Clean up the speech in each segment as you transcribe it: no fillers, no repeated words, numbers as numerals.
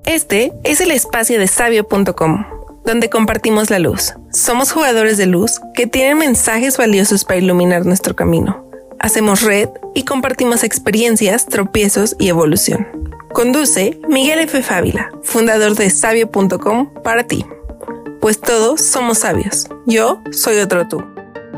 Este es el espacio de sabio.com, donde compartimos la luz. Somos jugadores de luz que tienen mensajes valiosos para iluminar nuestro camino. Hacemos red y compartimos experiencias, tropiezos y evolución. Conduce Miguel F. Fávila, fundador de sabio.com para ti. Pues todos somos sabios. Yo soy otro tú.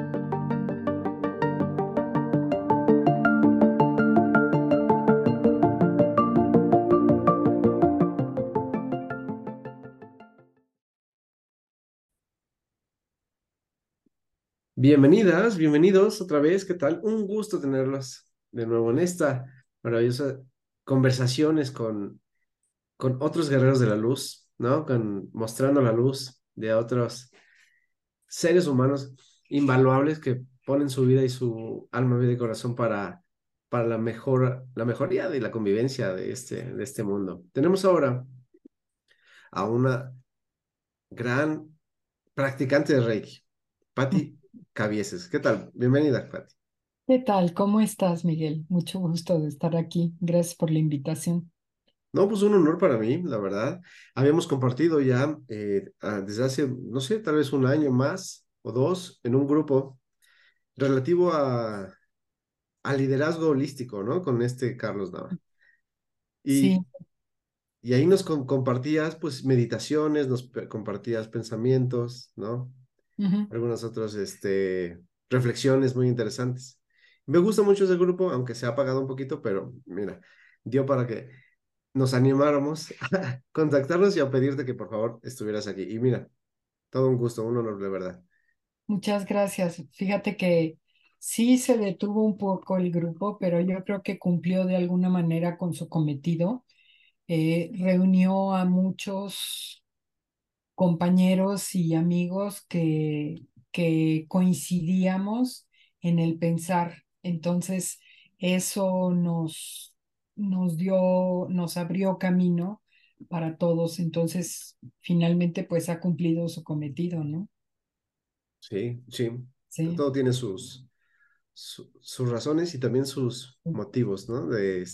Bienvenidas, bienvenidos otra vez. ¿Qué tal? Un gusto tenerlos de nuevo en esta maravillosa conversaciones con otros guerreros de la luz, ¿no? Mostrando la luz de otros seres humanos invaluables que ponen su vida y su alma, vida y corazón para la mejoría de la convivencia de este mundo. Tenemos ahora a una gran practicante de Reiki, Patti Cabieses. ¿Qué tal? Bienvenida, Patti. ¿Qué tal? ¿Cómo estás, Miguel? Mucho gusto de estar aquí. Gracias por la invitación. No, pues un honor para mí, la verdad. Habíamos compartido ya desde hace, no sé, tal vez un año más o dos en un grupo relativo a liderazgo holístico, ¿no? Con este Carlos Nava. Sí, Y, y ahí nos compartías, pues, meditaciones, compartías pensamientos, ¿no? ujú. Algunas otras, reflexiones muy interesantes. Me gusta mucho ese grupo, aunque se ha apagado un poquito, pero mira, dio para que nos animáramos a contactarnos y a pedirte que por favor estuvieras aquí. Y mira, todo un gusto, un honor de verdad. Muchas gracias. Fíjate que sí se detuvo un poco el grupo, pero yo creo que cumplió de alguna manera con su cometido. Reunió a muchos compañeros y amigos que coincidíamos en el pensar. Entonces, eso nos abrió camino para todos. Entonces, finalmente, pues ha cumplido su cometido, ¿no? Sí, sí. Sí, Todo tiene sus razones y también sus motivos, ¿no?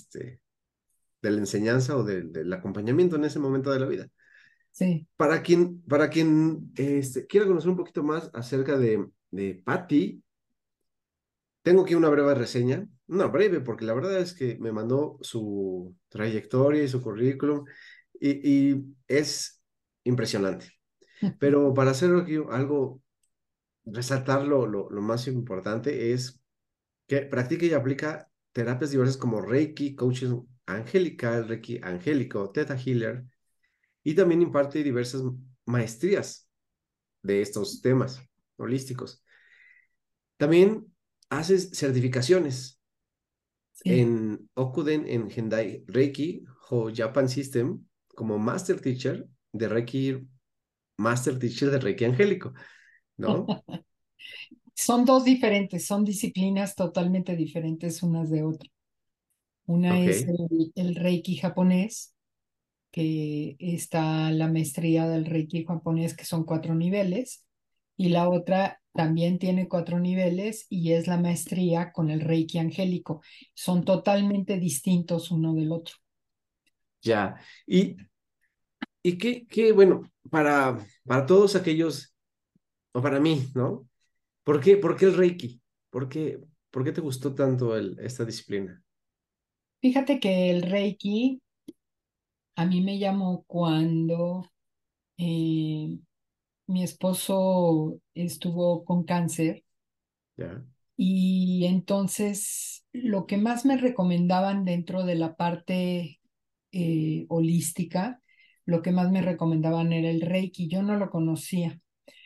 De la enseñanza o del acompañamiento en ese momento de la vida. sí, Para quien quiera conocer un poquito más acerca de Patty, tengo aquí una breve reseña. No, breve, porque la verdad es que me mandó su trayectoria y su currículum y es impresionante. Pero para hacer aquí algo, resaltar lo más importante es que practica y aplica terapias diversas como Reiki, coaching angelical, Reiki angélico, Theta Healer, y también imparte diversas maestrías de estos temas holísticos. También haces certificaciones sí. en Okuden, en Hendai Reiki o Japan System como Master Teacher de Reiki, Master Teacher de Reiki angélico, ¿no? Son dos diferentes, son disciplinas totalmente diferentes unas de otras. Una es Ok, el Reiki japonés, que está la maestría del Reiki japonés, que son 4 niveles, y la otra también tiene 4 niveles y es la maestría con el Reiki angélico. Son totalmente distintos uno del otro. ya. Y bueno, para todos aquellos, o para mí, ¿no? ¿Por qué el Reiki? ¿Por qué, por qué te gustó tanto esta disciplina? Fíjate que el Reiki a mí me llamó cuando eh, mi esposo estuvo con cáncer. Ya, Y entonces lo que más me recomendaban dentro de la parte holística, lo que más me recomendaban era el Reiki. Yo no lo conocía.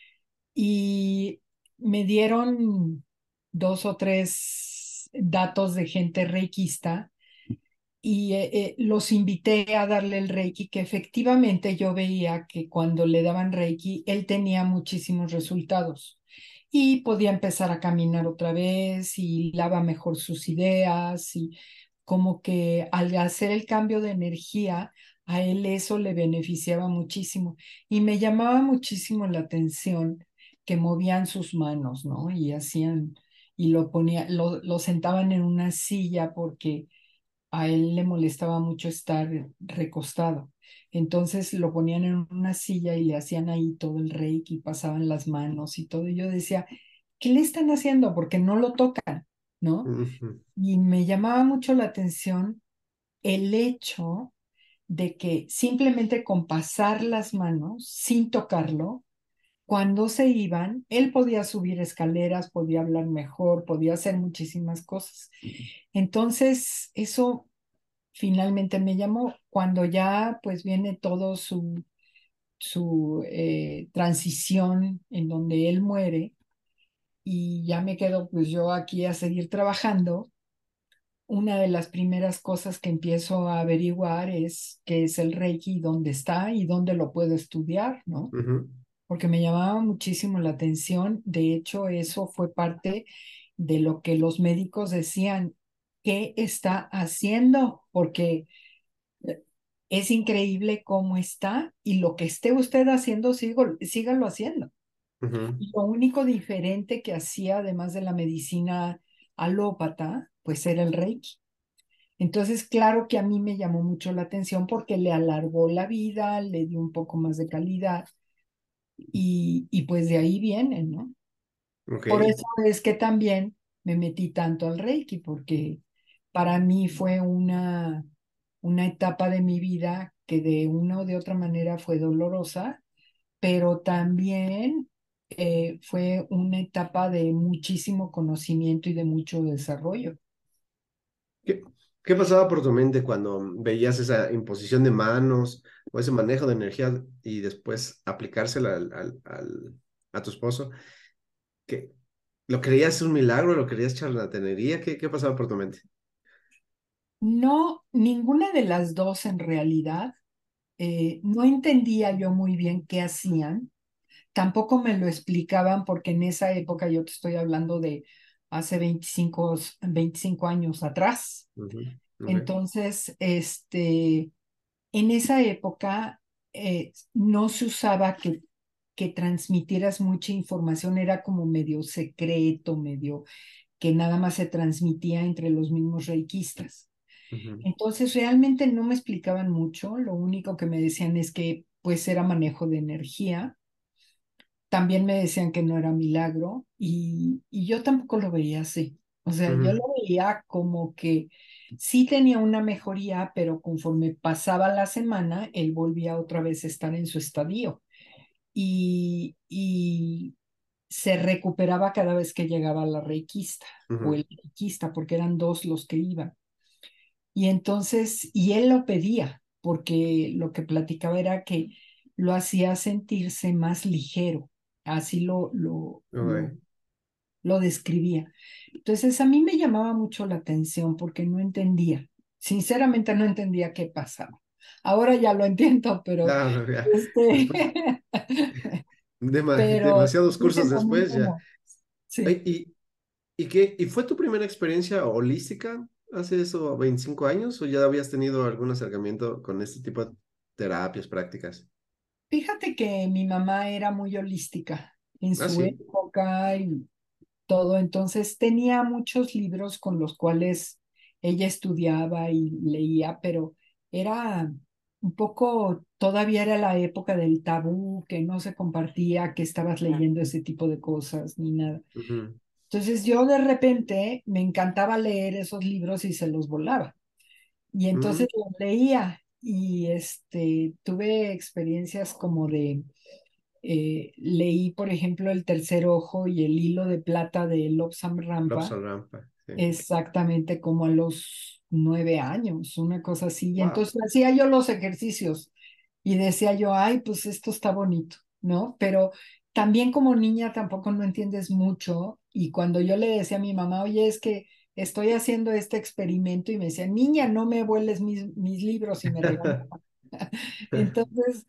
Y me dieron 2 o 3 datos de gente reikista y los invité a darle el Reiki, que efectivamente yo veía que cuando le daban Reiki, él tenía muchísimos resultados y podía empezar a caminar otra vez y hilaba mejor sus ideas y como que al hacer el cambio de energía, a él eso le beneficiaba muchísimo y me llamaba muchísimo la atención que movían sus manos, ¿no? Y hacían, y lo sentaban en una silla porque a él le molestaba mucho estar recostado. Entonces lo ponían en una silla y le hacían ahí todo el reiki, pasaban las manos y todo. Y yo decía, ¿qué le están haciendo? Porque no lo tocan, ¿no? Ujú, Y me llamaba mucho la atención el hecho de que simplemente con pasar las manos, sin tocarlo, cuando se iban, él podía subir escaleras, podía hablar mejor, podía hacer muchísimas cosas. Entonces, eso finalmente me llamó cuando ya pues viene todo su transición en donde él muere y ya me quedo pues yo aquí a seguir trabajando. Una de las primeras cosas que empiezo a averiguar es qué es el Reiki, dónde está y dónde lo puedo estudiar, ¿no? ujú. Porque me llamaba muchísimo la atención. De hecho, eso fue parte de lo que los médicos decían, ¿qué está haciendo? Porque es increíble cómo está y lo que esté usted haciendo, sígalo haciendo. Ujú. Y lo único diferente que hacía, además de la medicina alópata, pues era el Reiki. Entonces, claro que a mí me llamó mucho la atención porque le alargó la vida, le dio un poco más de calidad y pues de ahí viene, ¿no? Ok. Por eso es que también me metí tanto al Reiki, porque para mí fue una etapa de mi vida que de una o de otra manera fue dolorosa, pero también fue una etapa de muchísimo conocimiento y de mucho desarrollo. ¿Qué, qué pasaba por tu mente cuando veías esa imposición de manos o ese manejo de energía y después aplicársela a tu esposo? ¿Qué, lo creías un milagro? ¿Lo creías charlatanería? ¿Qué pasaba por tu mente? No, ninguna de las dos en realidad. No entendía yo muy bien qué hacían. Tampoco me lo explicaban porque en esa época, yo te estoy hablando de hace 25 años atrás. Ujú, ok. Entonces, en esa época no se usaba que transmitieras mucha información, era como medio secreto, medio que nada más se transmitía entre los mismos reikistas. Ujú, Entonces, realmente no me explicaban mucho, lo único que me decían es que pues era manejo de energía. También me decían que no era milagro y yo tampoco lo veía así. O sea, yo ujú, lo veía como que sí tenía una mejoría, pero conforme pasaba la semana, él volvía otra vez a estar en su estadio y se recuperaba cada vez que llegaba la reikista o ujú, el reikista, porque eran dos los que iban. Y entonces, y él lo pedía, porque lo que platicaba era que lo hacía sentirse más ligero, así ok. lo describía. Entonces, a mí me llamaba mucho la atención porque no entendía, sinceramente no entendía qué pasaba. Ahora ya lo entiendo, Claro, ya. este, Después, pero demasiados en ese cursos después, momento ya. no. Sí. Ay, ¿y qué? ¿Y fue tu primera experiencia holística hace eso, 25 años? ¿O ya habías tenido algún acercamiento con este tipo de terapias, prácticas? Fíjate que mi mamá era muy holística en Ah, su sí. época y todo. Entonces tenía muchos libros con los cuales ella estudiaba y leía, pero era un poco, todavía era la época del tabú, que no se compartía, que estabas leyendo ese tipo de cosas ni nada. Ujú, Entonces yo de repente me encantaba leer esos libros y se los volaba. Y entonces ujú, los leía y tuve experiencias como de leí, por ejemplo, El tercer ojo y El hilo de plata de Lobsam Rampa, Lobsang Rampa, sí. exactamente como a los 9 años, una cosa así. Y Wow. entonces hacía yo los ejercicios y decía yo, ay, pues esto está bonito, ¿no? Pero también como niña tampoco no entiendes mucho. Y cuando yo le decía a mi mamá, oye, es que estoy haciendo este experimento y me decía, niña, no me vueles mis libros y me regañaba. Entonces,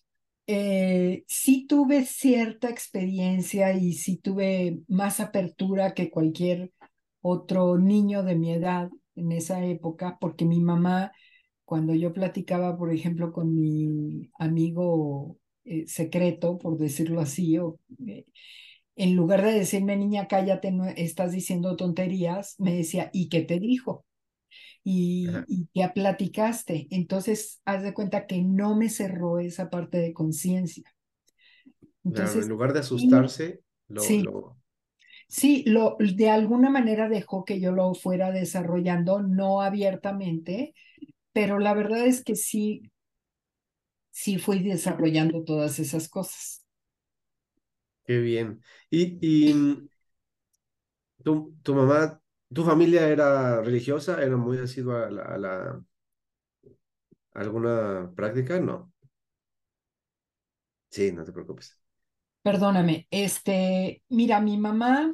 sí tuve cierta experiencia y sí tuve más apertura que cualquier otro niño de mi edad en esa época, porque mi mamá, cuando yo platicaba, por ejemplo, con mi amigo secreto, por decirlo así, en lugar de decirme, niña, cállate, no estás diciendo tonterías, me decía, ¿y qué te dijo? Ajá. y ya platicaste. Entonces, haz de cuenta que no me cerró esa parte de conciencia. Claro, en Entonces, lugar de sí, asustarse, sí, sí, de alguna manera dejó que yo lo fuera desarrollando, no abiertamente, pero la verdad es que sí, sí fui desarrollando todas esas cosas. qué bien. Y tu mamá, tu familia era religiosa, era muy asidua a alguna práctica, ¿no? Sí, no te preocupes. Perdóname, mira, mi mamá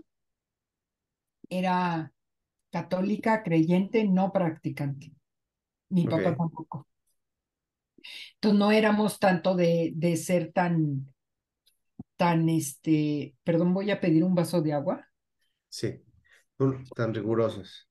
era católica, creyente, no practicante. Mi papá Ok, tampoco. Entonces no éramos tanto de ser perdón, voy a pedir un vaso de agua. sí, tan rigurosos.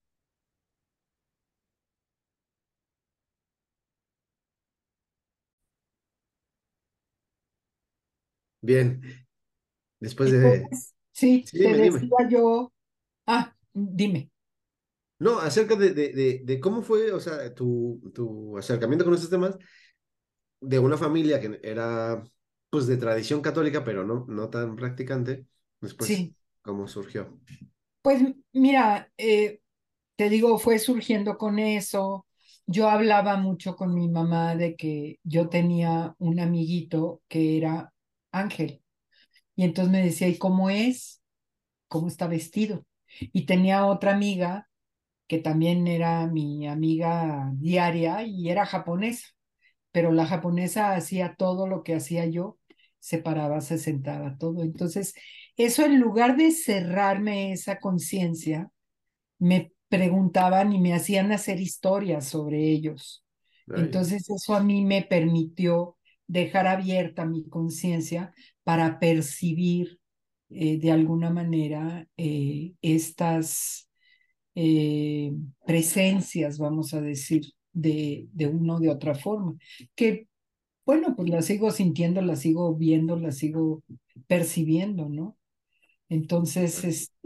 Bien, después de... Entonces, sí, Sí, te dime. decía yo, dime. No, acerca de cómo fue, o sea, tu acercamiento con estos temas de una familia que era, pues, de tradición católica, pero no tan practicante, después, Sí, ¿cómo surgió? pues mira, te digo, fue surgiendo con eso. Yo hablaba mucho con mi mamá de que yo tenía un amiguito que era Ángel. Y entonces me decía, ¿y cómo es? ¿Cómo está vestido? Y tenía otra amiga que también era mi amiga diaria y era japonesa, pero la japonesa hacía todo lo que hacía yo, se paraba, se sentaba, todo. Entonces, eso en lugar de cerrarme esa conciencia, me preguntaban y me hacían hacer historias sobre ellos. Ay, Entonces, eso a mí me permitió dejar abierta mi conciencia para percibir de alguna manera estas eh, presencias, vamos a decir, de una o de otra forma, que bueno, pues las sigo sintiendo, las sigo viendo, las sigo percibiendo, ¿no? Entonces,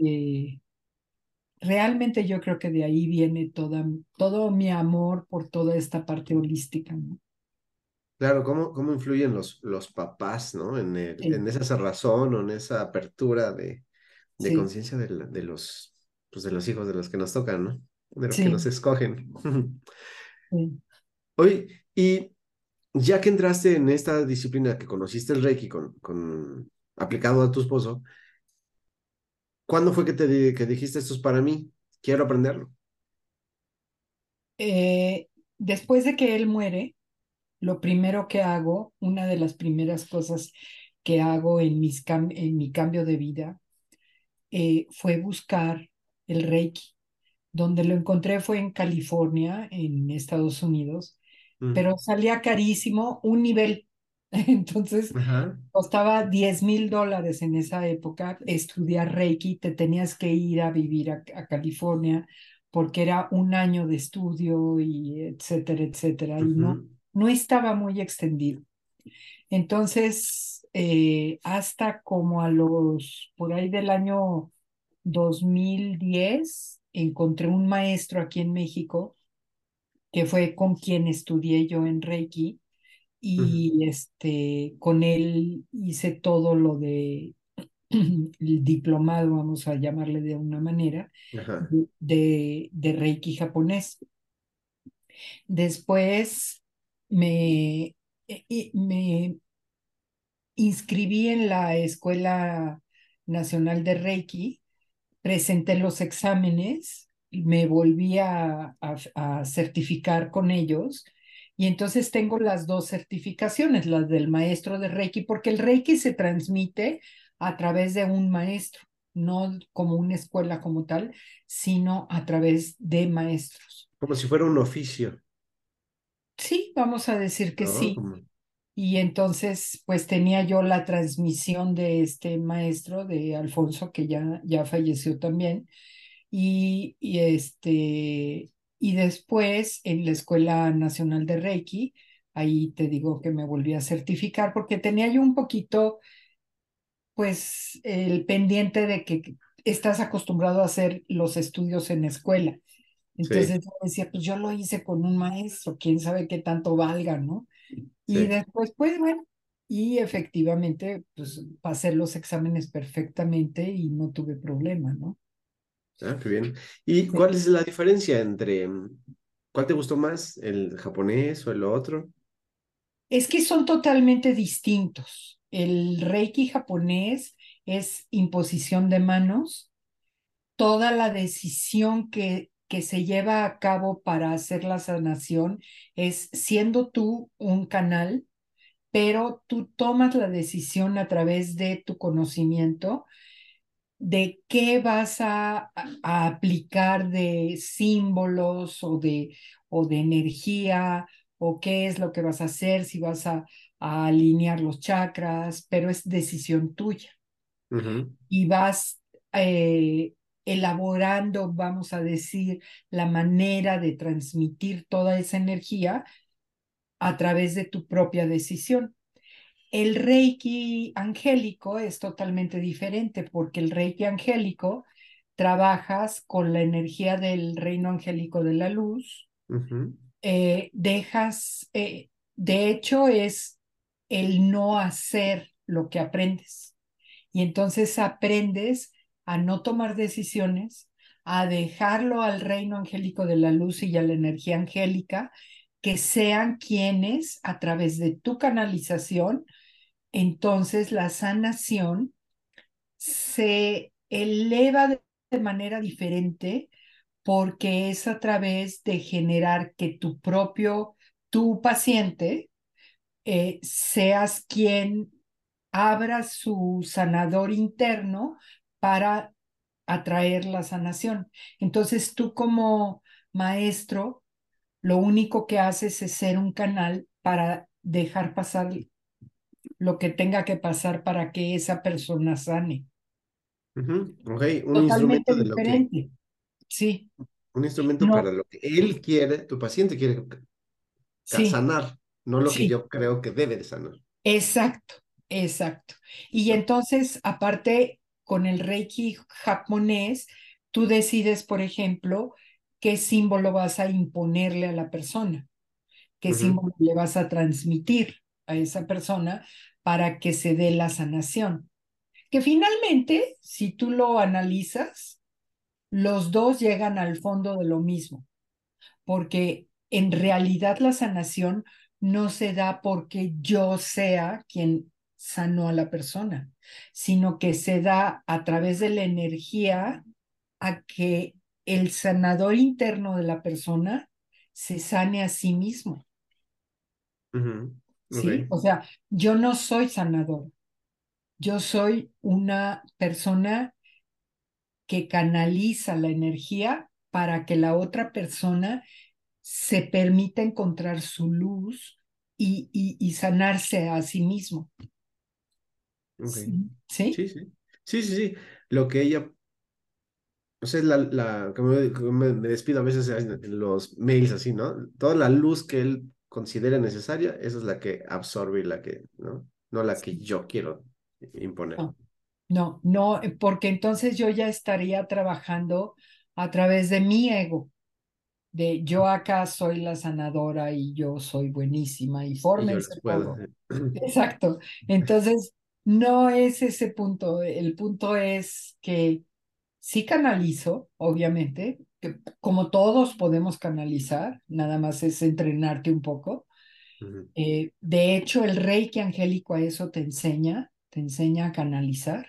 realmente yo creo que de ahí viene todo mi amor por toda esta parte holística, ¿no? claro, ¿cómo influyen los papás, ¿no? Sí, En esa cerrazón o en esa apertura de sí, conciencia pues, de los hijos de los que nos tocan, ¿no? De los que nos sí, escogen. sí. Oye, y ya que entraste en esta disciplina que conociste el Reiki aplicado a tu esposo, ¿cuándo fue que dijiste esto es para mí? Quiero aprenderlo. Eh, Después de que él muere, lo primero que hago, una de las primeras cosas que hago en mi cambio de vida, fue buscar el Reiki. Donde lo encontré fue en California, en Estados Unidos, Mm. pero salía carísimo, un nivel. Entonces, Ajá. costaba $10,000 en esa época estudiar Reiki, te tenías que ir a vivir a California porque era un año de estudio y etcétera, etcétera, y no, Ujú. no estaba muy extendido. Entonces, hasta como por ahí del año 2010, encontré un maestro aquí en México que fue con quien estudié yo en Reiki Ujú. y con él hice todo lo de el diplomado, vamos a llamarle de una manera, Ajá. de Reiki japonés. Después me, me inscribí en la Escuela Nacional de Reiki, presenté los exámenes, me volví a certificar con ellos y entonces tengo las dos certificaciones, las del maestro de Reiki, porque el Reiki se transmite a través de un maestro, no como una escuela como tal, sino a través de maestros. Como si fuera un oficio, Sí, vamos a decir que ¿no? sí. Y entonces, pues tenía yo la transmisión de este maestro, de Alfonso, que ya falleció también. Y después en la Escuela Nacional de Reiki, ahí te digo que me volví a certificar porque tenía yo un poquito, pues, el pendiente de que estás acostumbrado a hacer los estudios en escuela. Sí, Entonces yo decía, pues yo lo hice con un maestro, quién sabe qué tanto valga, ¿no? Y sí. después, pues bueno, y efectivamente, pues pasé los exámenes perfectamente y no tuve problema, ¿no? Ah, qué bien. ¿Y Sí. cuál es la diferencia entre cuál te gustó más, el japonés o el otro? Es que son totalmente distintos. El Reiki japonés es imposición de manos. Toda la decisión que se lleva a cabo para hacer la sanación es siendo tú un canal, pero tú tomas la decisión a través de tu conocimiento de qué vas a aplicar de símbolos o de energía o qué es lo que vas a hacer, si vas a alinear los chakras, pero es decisión tuya Ujú, y vas eh, elaborando, vamos a decir, la manera de transmitir toda esa energía a través de tu propia decisión. El Reiki angélico es totalmente diferente porque el Reiki angélico trabajas con la energía del reino angélico de la luz, ujú, de hecho es el no hacer lo que aprendes. Y entonces aprendes a no tomar decisiones, a dejarlo al reino angélico de la luz y a la energía angélica, que sean quienes, a través de tu canalización, entonces la sanación se eleva de manera diferente porque es a través de generar que tu paciente, seas quien abra su sanador interno para atraer la sanación. Entonces tú como maestro, lo único que haces es ser un canal para dejar pasar lo que tenga que pasar para que esa persona sane. ujú. Ok, Totalmente diferente. Sí, un instrumento para no, lo que él quiere, tu paciente quiere sí, sanar, no lo que sí. yo creo que debe de sanar. Exacto, exacto. Y ¿No? entonces, aparte, con el Reiki japonés, tú decides, por ejemplo, qué símbolo vas a imponerle a la persona, qué Ujú, símbolo le vas a transmitir a esa persona para que se dé la sanación. Que finalmente, si tú lo analizas, los dos llegan al fondo de lo mismo, porque en realidad la sanación no se da porque yo sea quien sanó a la persona, sino que se da a través de la energía a que el sanador interno de la persona se sane a sí mismo, ujú. Ok. ¿sí? O sea, yo no soy sanador, yo soy una persona que canaliza la energía para que la otra persona se permita encontrar su luz y sanarse a sí mismo. Ok. Sí, ¿sí? Sí, sí. Sí, sí, sí. Lo que ella, o sea, es como me despido a veces en los mails así, ¿no? Toda la luz que él considera necesaria, esa es la que absorbe y la que, ¿no? No la que Sí. yo quiero imponer. No, no, no, porque entonces yo ya estaría trabajando a través de mi ego, de yo acá soy la sanadora y yo soy buenísima y Y yo les fórmense puedo. todo. Exacto. Entonces, no es ese punto. El punto es que sí canalizo, obviamente, que como todos podemos canalizar, nada más es entrenarte un poco. Ujú, De hecho, el Reiki angélico a eso te enseña a canalizar.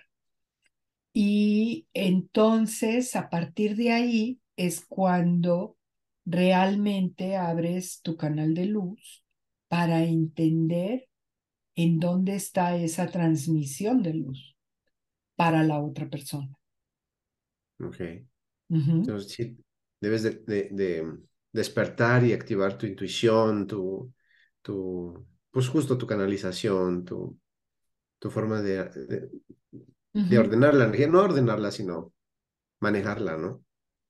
Y entonces, a partir de ahí es cuando realmente abres tu canal de luz para entender en dónde está esa transmisión de luz para la otra persona. ok. Ujú. Entonces, sí, debes de despertar y activar tu intuición, pues justo tu canalización, tu forma de Ujú. ordenar la energía, no ordenarla, sino manejarla, ¿no?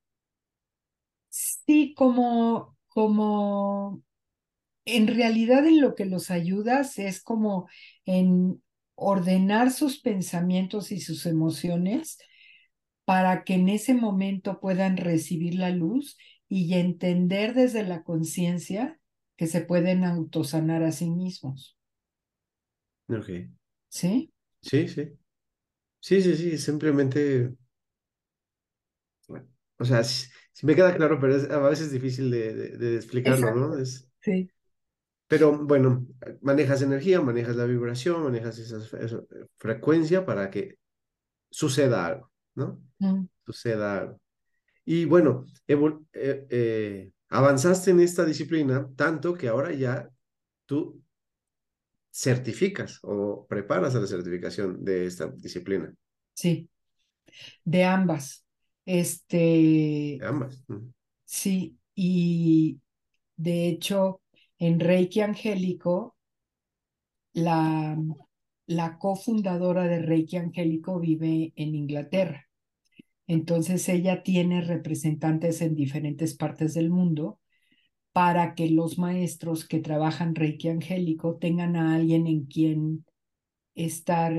Sí, como en realidad en lo que los ayudas es como en ordenar sus pensamientos y sus emociones para que en ese momento puedan recibir la luz y entender desde la conciencia que se pueden autosanar a sí mismos, Ok. ¿sí? Sí, sí. Sí, sí, sí. Simplemente, bueno, o sea, sí, sí me queda claro, pero a veces es difícil de explicarlo, ¿no? Exacto, sí. Pero bueno, manejas energía, manejas la vibración, manejas esa frecuencia para que suceda algo, ¿no? Mm. Suceda algo. Y bueno, avanzaste en esta disciplina tanto que ahora ya tú certificas o preparas a la certificación de esta disciplina, Sí, de ambas. Este, ambas. Ujú. sí, y de hecho, en Reiki Angélico, la, la cofundadora de Reiki Angélico vive en Inglaterra. Entonces ella tiene representantes en diferentes partes del mundo para que los maestros que trabajan Reiki Angélico tengan a alguien en quien estar,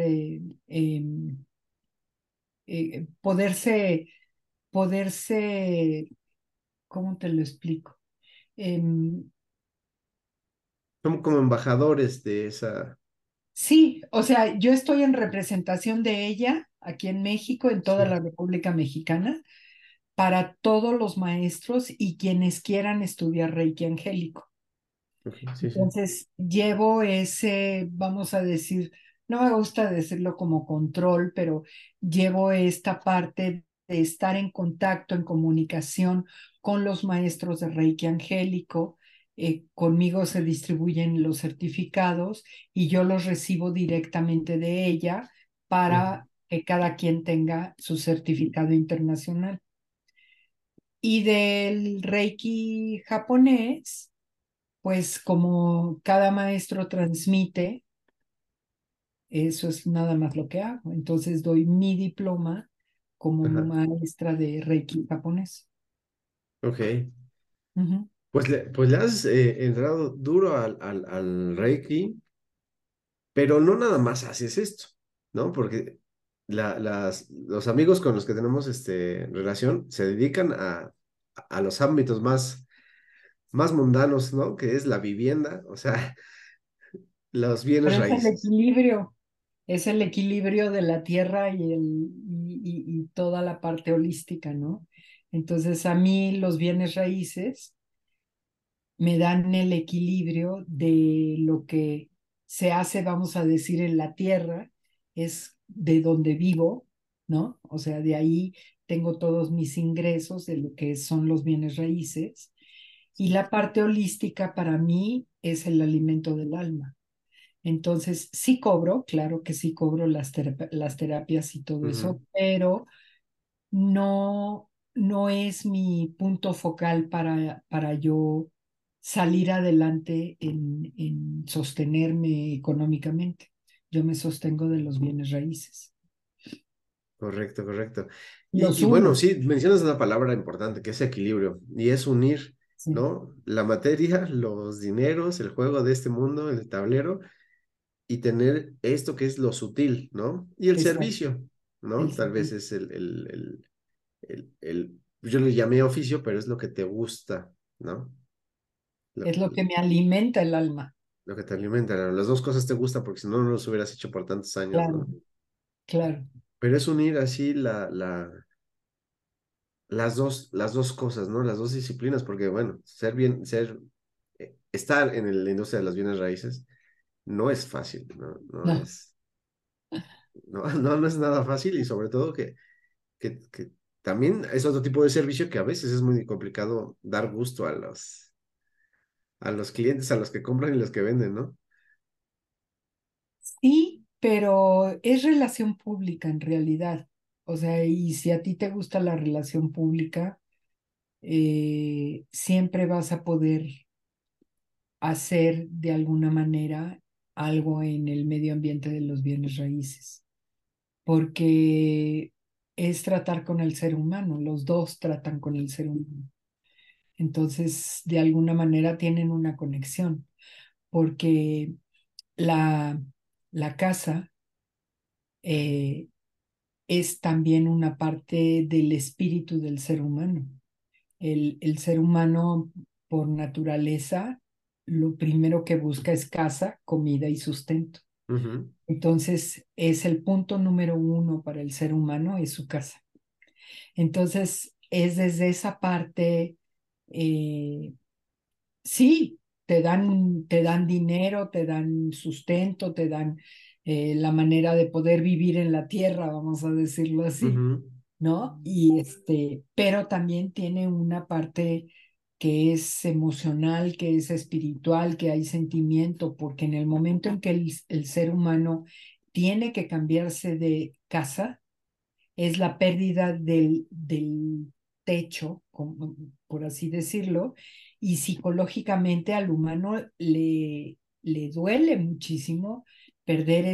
poderse, ¿cómo te lo explico? Em, Somos como embajadores de esa... sí, o sea, yo estoy en representación de ella aquí en México, en toda Sí, la República Mexicana, para todos los maestros y quienes quieran estudiar Reiki Angélico. ok, sí, sí. Entonces, llevo ese, vamos a decir, no me gusta decirlo como control, pero llevo esta parte de estar en contacto, en comunicación con los maestros de Reiki Angélico. Conmigo se distribuyen los certificados y yo los recibo directamente de ella Ujú. para que cada quien tenga su certificado internacional. Y del Reiki japonés, pues como cada maestro transmite, eso es nada más lo que hago. Entonces doy mi diploma como Ajá, maestra de Reiki japonés. ok. Ujú. Pues le has entrado duro al Reiki, pero no nada más haces esto, ¿no? Porque los amigos con los que tenemos relación se dedican a los ámbitos más mundanos, ¿no? Que es la vivienda, o sea, los bienes Pero raíces. es el equilibrio de la tierra y toda la parte holística, ¿no? Entonces a mí los bienes raíces me dan el equilibrio de lo que se hace, vamos a decir, en la tierra, es de donde vivo, ¿no? O sea, de ahí tengo todos mis ingresos de lo que son los bienes raíces. Y la parte holística para mí es el alimento del alma. Entonces, sí cobro, claro que sí cobro las terapias y todo Ujú. eso, pero no es mi punto focal para yo salir adelante en sostenerme económicamente. Yo me sostengo de los bienes raíces. Correcto, correcto. Los Y bueno, uno, sí, mencionas una palabra importante que es equilibrio, y es unir, sí, ¿no? La materia, los dineros, el juego de este mundo, el tablero, y tener esto que es lo sutil, ¿no? Y el exacto. servicio, El, ¿no? Tal vez es yo le llamé oficio, pero es lo que te gusta, ¿no? es Lo, lo que me alimenta el alma. lo que te alimenta. Las dos cosas te gustan porque si no, no los hubieras hecho por tantos años, Claro, ¿no? claro. Pero es unir así las dos cosas, ¿no? Las dos disciplinas, porque bueno, estar en la industria de las bienes raíces no es fácil, ¿no? No, No es nada fácil y sobre todo que también es otro tipo de servicio que a veces es muy complicado dar gusto a los clientes, a los que compran y los que venden, ¿no? sí, pero es relación pública en realidad. O sea, y si a ti te gusta la relación pública, siempre vas a poder hacer de alguna manera algo en el medio ambiente de los bienes raíces, porque es tratar con el ser humano, los dos tratan con el ser humano. Entonces, de alguna manera tienen una conexión, porque la, la casa es también una parte del espíritu del ser humano. El ser humano por naturaleza, lo primero que busca es casa, comida y sustento. Ujú. Entonces, es el punto número uno para el ser humano, es su casa. Entonces, es desde esa parte, eh, sí, te dan dinero, te dan sustento, te dan la manera de poder vivir en la tierra, vamos a decirlo así, Ujú. ¿no? Y pero también tiene una parte que es emocional, que es espiritual, que hay sentimiento, porque en el momento en que el ser humano tiene que cambiarse de casa, es la pérdida del techo, por así decirlo, y psicológicamente al humano le duele muchísimo perder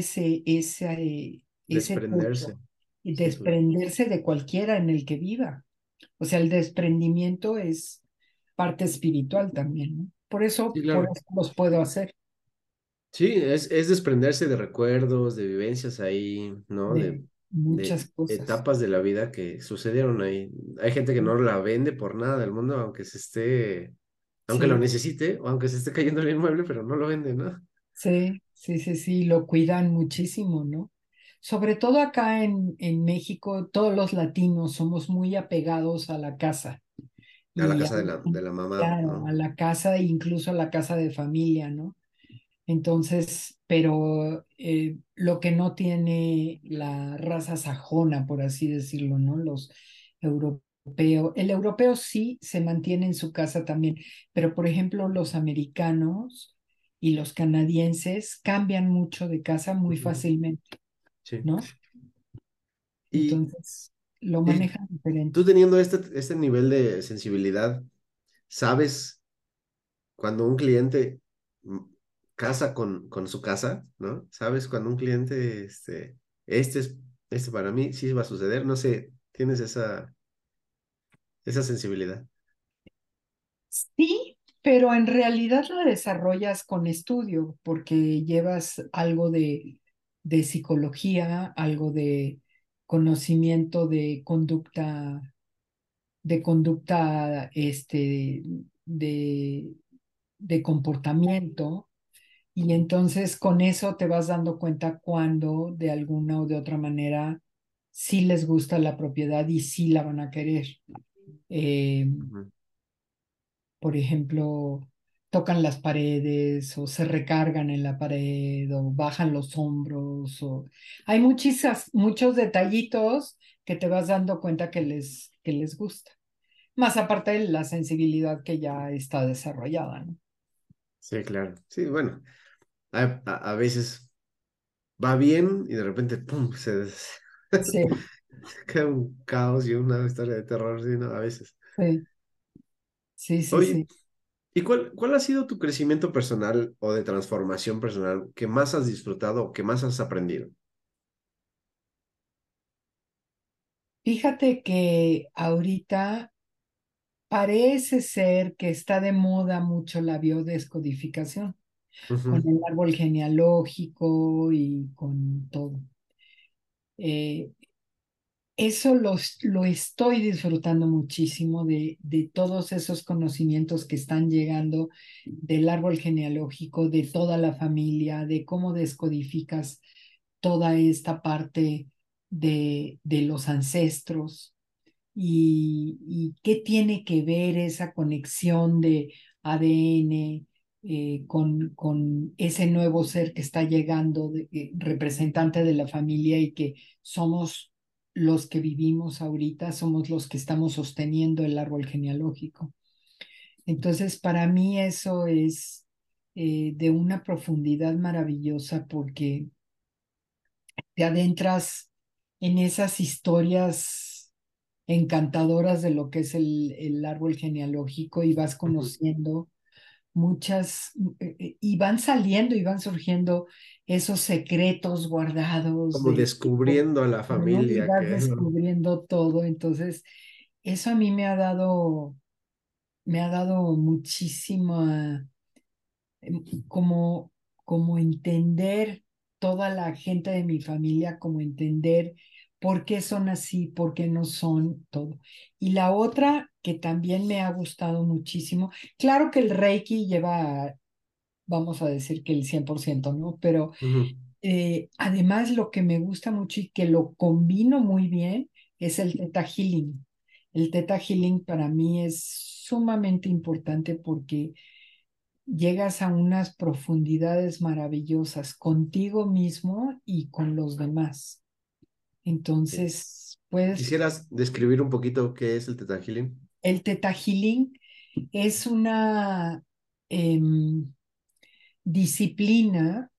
ese Desprenderse. techo y Sí, claro. desprenderse de cualquiera en el que viva. O sea, el desprendimiento es parte espiritual también, ¿no? Sí, Por claro. eso los puedo hacer Sí, es desprenderse de recuerdos, de vivencias ahí, ¿no? de De muchas cosas. etapas de la vida que sucedieron ahí. Hay gente que no la vende por nada del mundo, aunque lo Sí. necesite, o aunque se esté cayendo el inmueble, pero no lo vende, ¿no? Sí, sí, sí, sí, lo cuidan muchísimo, ¿no? Sobre todo acá en México, todos los latinos somos muy apegados a la casa A la y casa de la mamá, claro, ¿no? a la casa e incluso a la casa de familia, ¿no? Entonces, pero lo que no tiene la raza sajona, por así decirlo, ¿no? Los europeos, el europeo sí se mantiene en su casa también, pero por ejemplo, los americanos y los canadienses cambian mucho de casa muy Ujú. fácilmente, Sí. ¿no? Y, Entonces, lo y manejan diferente. tú teniendo este nivel de sensibilidad, ¿sabes cuando un cliente mm, casa con su casa, ¿no? ¿Sabes cuando un cliente, este es, este para mí sí va a suceder? No sé, tienes esa sensibilidad. Sí, pero en realidad la desarrollas con estudio, porque llevas algo de psicología, algo de conocimiento de conducta, de, de comportamiento, y entonces con eso te vas dando cuenta cuando de alguna o de otra manera sí les gusta la propiedad y sí la van a querer. Eh, Ujú. por ejemplo, tocan las paredes o se recargan en la pared o bajan los hombros o hay muchos detallitos que te vas dando cuenta que les gusta. Más aparte de la sensibilidad que ya está desarrollada, ¿no? Sí, claro. Sí, bueno, a veces va bien y de repente, ¡pum! Sí, Se queda un caos y una historia de terror, sí, ¿no? A veces. sí, sí, sí, Oye, sí. ¿y cuál ha sido tu crecimiento personal o de transformación personal que más has disfrutado o que más has aprendido? Fíjate que ahorita parece ser que está de moda mucho la biodescodificación, con Ujú. el árbol genealógico y con todo. Eh, Eso lo estoy disfrutando muchísimo de todos esos conocimientos que están llegando del árbol genealógico, de toda la familia, de cómo descodificas toda esta parte de los ancestros y qué tiene que ver esa conexión de ADN con ese nuevo ser que está llegando, representante de la familia y que somos los que vivimos ahorita, somos los que estamos sosteniendo el árbol genealógico. Entonces, para mí eso es de una profundidad maravillosa porque te adentras en esas historias encantadoras de lo que es el árbol genealógico y vas Ujú. conociendo muchas, y van saliendo y van surgiendo esos secretos guardados Como del tiempo, descubriendo a la ¿no? Y familia vas que... descubriendo todo. Entonces, eso a mí me ha dado muchísima como, como entender toda la gente de mi familia, como entender por qué son así, por qué no son todo. Y la otra que también me ha gustado muchísimo, claro que el Reiki lleva, vamos a decir que el 100%, ¿no? Pero Ujú. además lo que me gusta mucho y que lo combino muy bien es el Theta Healing. El Theta Healing para mí es sumamente importante porque llegas a unas profundidades maravillosas contigo mismo y con los demás. Sí. Entonces, puedes, ¿Quisieras describir un poquito qué es el Theta Healing? el Theta Healing es una em, disciplina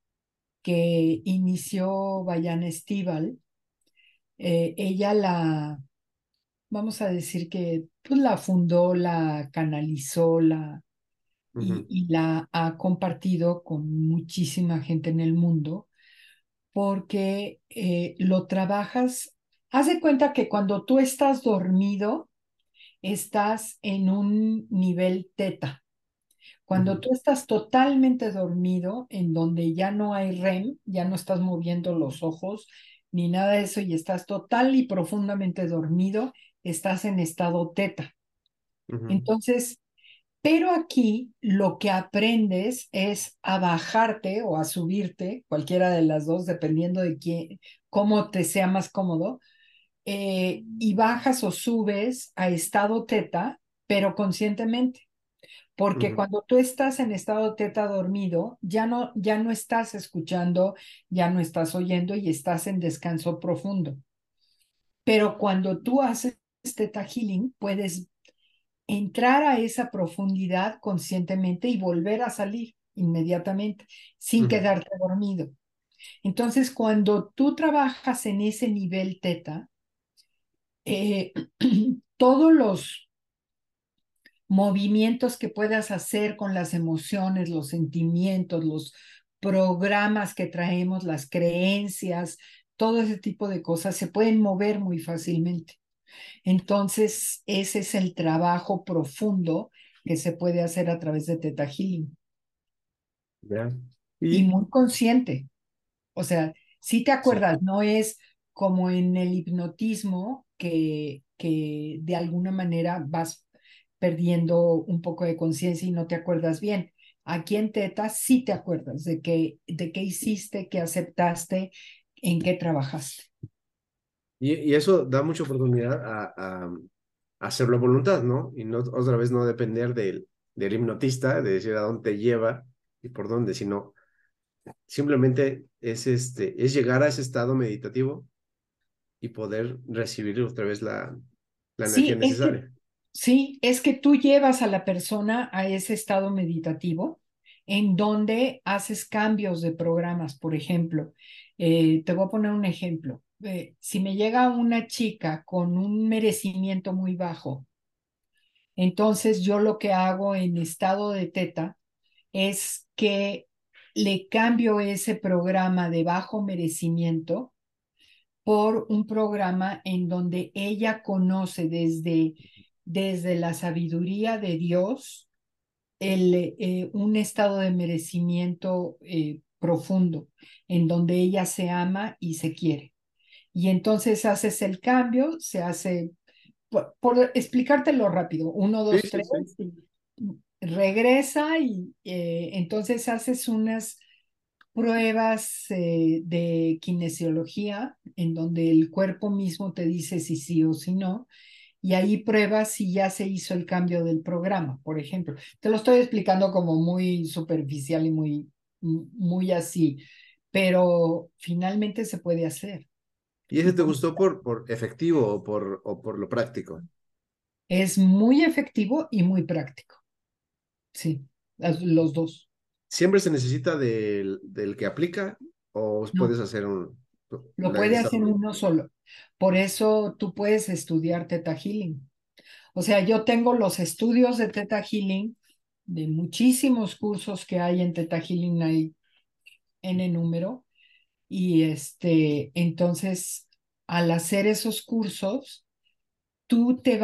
que inició Bayana Estival. Ella vamos a decir que pues, la fundó, la canalizó, Ujú, y la ha compartido con muchísima gente en el mundo porque lo trabajas. Haz de cuenta que cuando tú estás dormido, estás en un nivel teta. Cuando ujú, tú estás totalmente dormido, en donde ya no hay REM, ya no estás moviendo los ojos ni nada de eso y estás total y profundamente dormido, estás en estado teta. ujú, Entonces, pero aquí lo que aprendes es a bajarte o a subirte, cualquiera de las dos, dependiendo de quién, cómo te sea más cómodo, y bajas o subes a estado teta, pero conscientemente. Porque ujú, cuando tú estás en estado teta dormido, ya no estás escuchando, ya no estás oyendo y estás en descanso profundo. Pero cuando tú haces teta healing, puedes entrar a esa profundidad conscientemente y volver a salir inmediatamente sin ujú, quedarte dormido. Entonces, cuando tú trabajas en ese nivel teta, eh, todos los movimientos que puedas hacer con las emociones, los sentimientos, los programas que traemos, las creencias, todo ese tipo de cosas se pueden mover muy fácilmente. Entonces, ese es el trabajo profundo que se puede hacer a través de Theta Healing ya. y Y muy consciente. O sea, si te sí. acuerdas, no es como en el hipnotismo que de alguna manera vas perdiendo un poco de conciencia y no te acuerdas bien. Aquí en Teta sí te acuerdas de qué hiciste, qué aceptaste, en qué trabajaste. Y eso da mucha oportunidad a hacerlo a voluntad, ¿no? Y no otra vez no depender del hipnotista, de decir a dónde te lleva y por dónde, sino simplemente es llegar a ese estado meditativo y poder recibir otra vez la energía Sí, necesaria. sí, es que tú llevas a la persona a ese estado meditativo en donde haces cambios de programas. Por ejemplo, te voy a poner un ejemplo. Si me llega una chica con un merecimiento muy bajo, entonces yo lo que hago en estado de teta es que le cambio ese programa de bajo merecimiento por un programa en donde ella conoce desde la sabiduría de Dios un estado de merecimiento profundo, en donde ella se ama y se quiere. Y entonces haces el cambio, se hace, por explicártelo rápido, uno, Sí, dos, sí, tres, sí. y regresa y entonces haces unas pruebas de kinesiología en donde el cuerpo mismo te dice si sí o si no, y ahí pruebas si ya se hizo el cambio del programa, por ejemplo. Te lo estoy explicando como muy superficial y muy así, pero finalmente se puede hacer. ¿Y ese Y te gustó por efectivo o por lo práctico? es muy efectivo y muy práctico, sí, los dos. ¿Siempre se necesita del que aplica o No, puedes hacer lo el puede estado hacer medio? uno solo. Por eso tú puedes estudiar Theta Healing. O sea, yo tengo los estudios de Theta Healing, de muchísimos cursos que hay en Theta Healing, hay N número, y entonces, al hacer esos cursos, tú te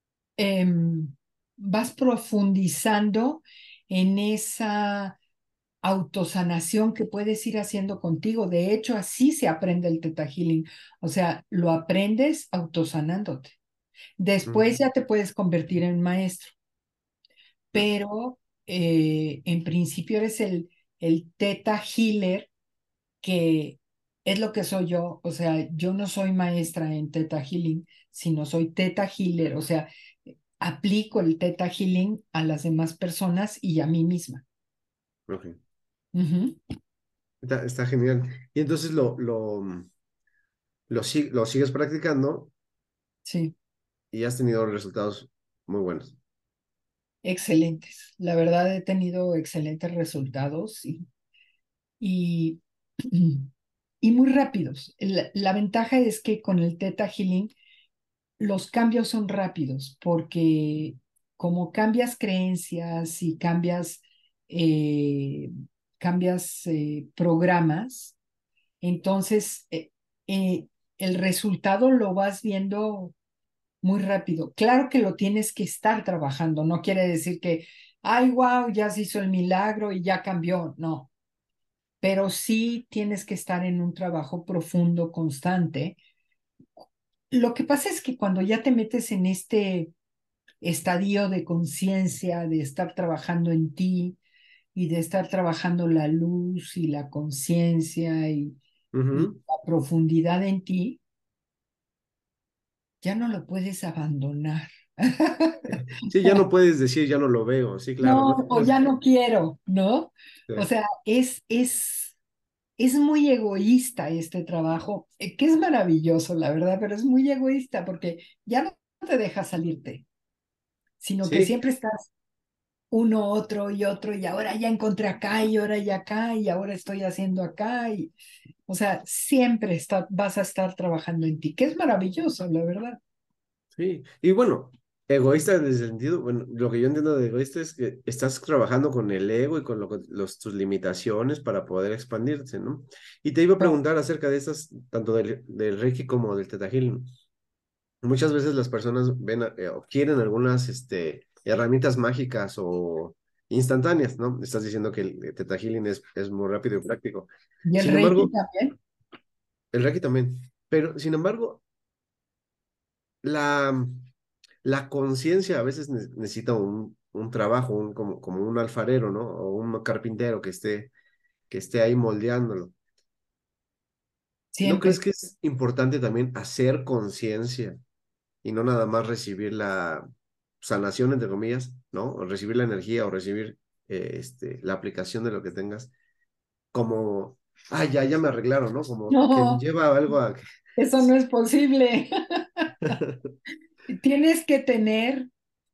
vas profundizando en esa autosanación que puedes ir haciendo contigo. De hecho, así se aprende el Theta Healing. O sea, lo aprendes autosanándote. Después Ujú, ya te puedes convertir en maestro, claro. pero en principio eres el Theta Healer, que es lo que soy yo. O sea, yo no soy maestra en Theta Healing, sino soy Theta Healer. O sea, aplico el Theta Healing a las demás personas y a mí misma. Ok. Ujú. Está genial. Y entonces lo sigues practicando Sí, y has tenido resultados muy buenos. excelentes. La verdad he tenido excelentes resultados y, y muy rápidos. La ventaja es que con el Theta Healing los cambios son rápidos porque como cambias creencias y eh, cambias programas, entonces el resultado lo vas viendo muy rápido. Claro que lo tienes que estar trabajando, no quiere decir que, ay, wow, ya se hizo el milagro y ya cambió, no, pero sí tienes que estar en un trabajo profundo, constante. Lo que pasa es que cuando ya te metes en este estadio de conciencia, de estar trabajando en ti y de estar trabajando la luz y la conciencia y Ujú. la profundidad en ti, ya no lo puedes abandonar. Sí, ya no puedes decir, ya no lo veo. Sí, claro, ¿no? No, o ya no quiero, ¿no? Sí, O sea, es muy egoísta este trabajo, que es maravilloso, la verdad, pero es muy egoísta porque ya no te deja salirte, sino que sí, siempre estás uno, otro y otro, y ahora ya encontré acá, y ahora ya acá, y ahora estoy haciendo acá, o sea, siempre vas a estar trabajando en ti, que es maravilloso, la verdad. sí. Y bueno, egoísta en el sentido, bueno, lo que yo entiendo de egoísta es que estás trabajando con el ego y con tus limitaciones para poder expandirse, ¿no? Y te iba a preguntar acerca de estas, tanto del Reiki como del Theta Healing. Muchas veces las personas ven o quieren algunas herramientas mágicas o instantáneas, ¿no? Estás diciendo que el Theta Healing es muy rápido y práctico. Y el Sin Reiki embargo, también. el Reiki también. Pero, sin embargo, la, la conciencia a veces necesita un trabajo, como un alfarero, ¿no? O un carpintero que esté ahí moldeándolo. ¿No crees Siempre. que es importante también hacer conciencia y no nada más recibir la sanación, entre comillas, ¿no? O recibir la energía o recibir la aplicación de lo que tengas como, ya me arreglaron, ¿no? Como que No, lleva algo a... eso no es posible. Tienes que tener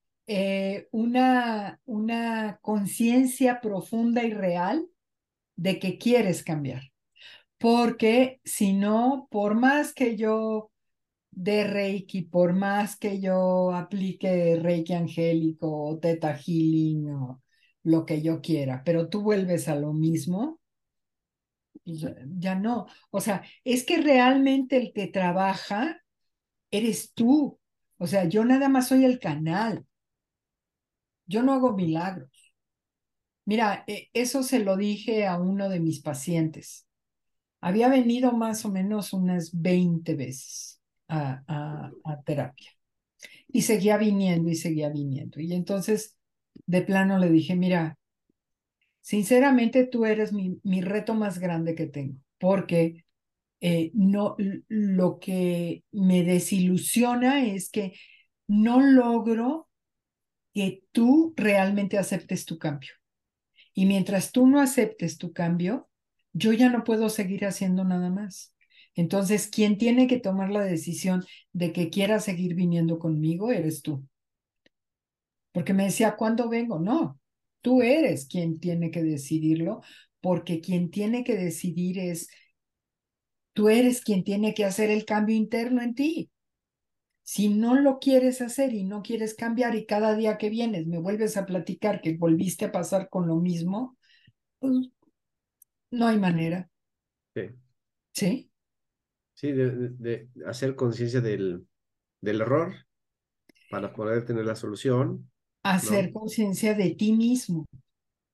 una conciencia profunda y real de que quieres cambiar. Porque si no, por más que yo dé Reiki, por más que yo aplique Reiki angélico o Theta Healing o lo que yo quiera, pero tú vuelves a lo mismo, pues ya no. O sea, es que realmente el que trabaja eres tú. O sea, yo nada más soy el canal, yo no hago milagros. Mira, eso se lo dije a uno de mis pacientes. Había venido más o menos unas 20 veces a terapia y seguía viniendo y seguía viniendo. Y entonces, de plano le dije, mira, sinceramente tú eres mi reto más grande que tengo, porque no, lo que me desilusiona es que no logro que tú realmente aceptes tu cambio. Y mientras tú no aceptes tu cambio, yo ya no puedo seguir haciendo nada más. Entonces, quien tiene que tomar la decisión de que quiera seguir viniendo conmigo eres tú. Porque me decía, ¿cuándo vengo? No, tú eres quien tiene que decidirlo, porque quien tiene que decidir tú eres quien tiene que hacer el cambio interno en ti. Si no lo quieres hacer y no quieres cambiar y cada día que vienes me vuelves a platicar que volviste a pasar con lo mismo, pues no hay manera, Sí, ¿sí? sí, de hacer conciencia del error para poder tener la solución, Hacer ¿no? conciencia de ti mismo.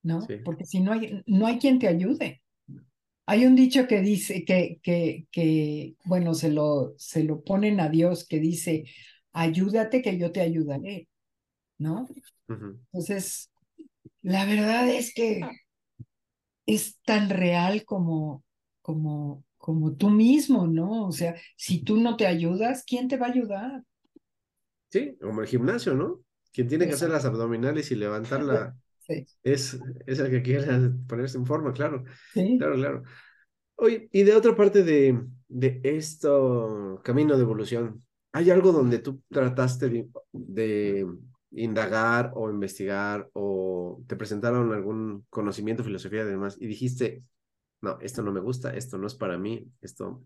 ¿no? Sí. Porque si no hay quien te ayude. Hay un dicho que dice bueno, se lo ponen a Dios, que dice, ayúdate que yo te ayudaré, ¿no? Ujú. Entonces, la verdad es que es tan real como tú mismo, ¿no? O sea, si tú no te ayudas, ¿quién te va a ayudar? Sí, como el gimnasio, ¿no? Quien tiene que hacer Exacto. las abdominales y levantarla Sí, es el que quiere ponerse en forma, claro, sí. claro, claro. Oye, y de otra parte de esto, camino de evolución, ¿hay algo donde tú trataste de indagar o investigar o te presentaron algún conocimiento, filosofía y demás y dijiste, no, esto no me gusta, esto no es para mí, esto,